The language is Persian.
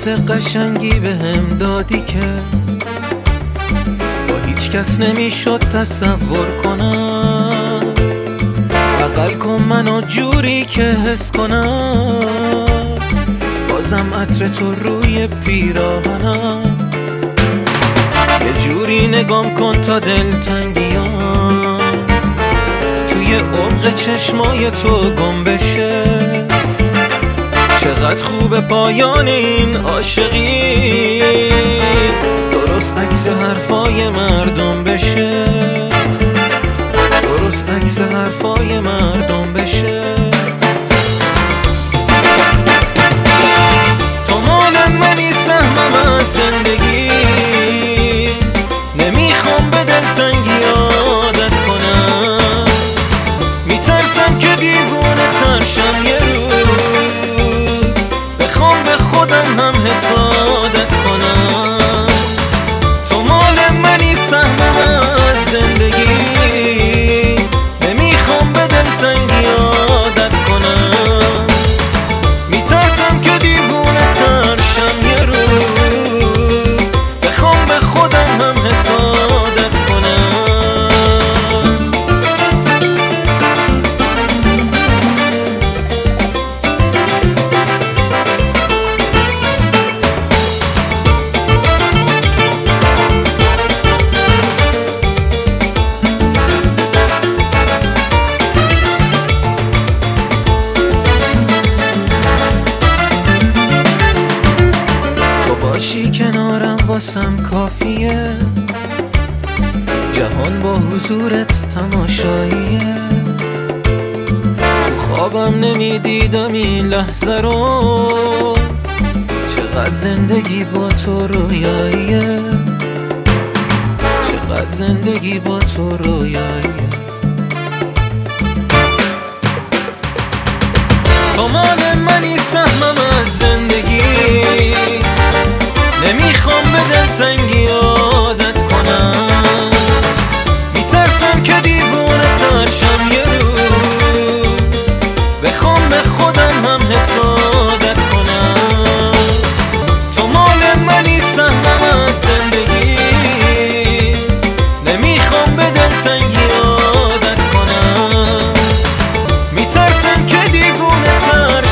حس قشنگی بهم دادی که با هیچ کس نمیشد تصور کنم. بغل کن منو جوری که حس کنم بازم عطر تو روی پیراهنم. یه جوری نگام کن تا دلتنگیام توی عمق چشمای تو گم بشه. چقدر خوب پایان این عاشقی، درست عکس حرفای مردم بشه، درست عکس حرفای مردم بشه. تو مال منی، سهمم از زندگی، نمیخوام به دلتنگی عادت کنم. میترسم که دیوونه ترشم یه روز بخوام به خودم هم حسادت کنم. تو مال منی، سهمم از زندگی، نمیخوام به دلتنگی عادت کنم. میترسم که دیوونه ترشم یه روز بخوام به خودم هم حسادت کنم. باشی کنارم واسم کافیه، جهان با حضورت تماشاییه. تو خوابم نمیدیدم این لحظه رو، چقدر زندگی با تو رویاییه، چقدر زندگی با تو رویاییه. تو مال منی، سهمم از زندگی، نمیخوام به دلتنگی عادت کنم. میترسم که دیوونه ترشم یه روز بخوام به خودم هم حسادت کنم. تو مال منی، سهمم از زندگی، نمیخوام به دلتنگی عادت کنم. میترسم که دیوونه ترشم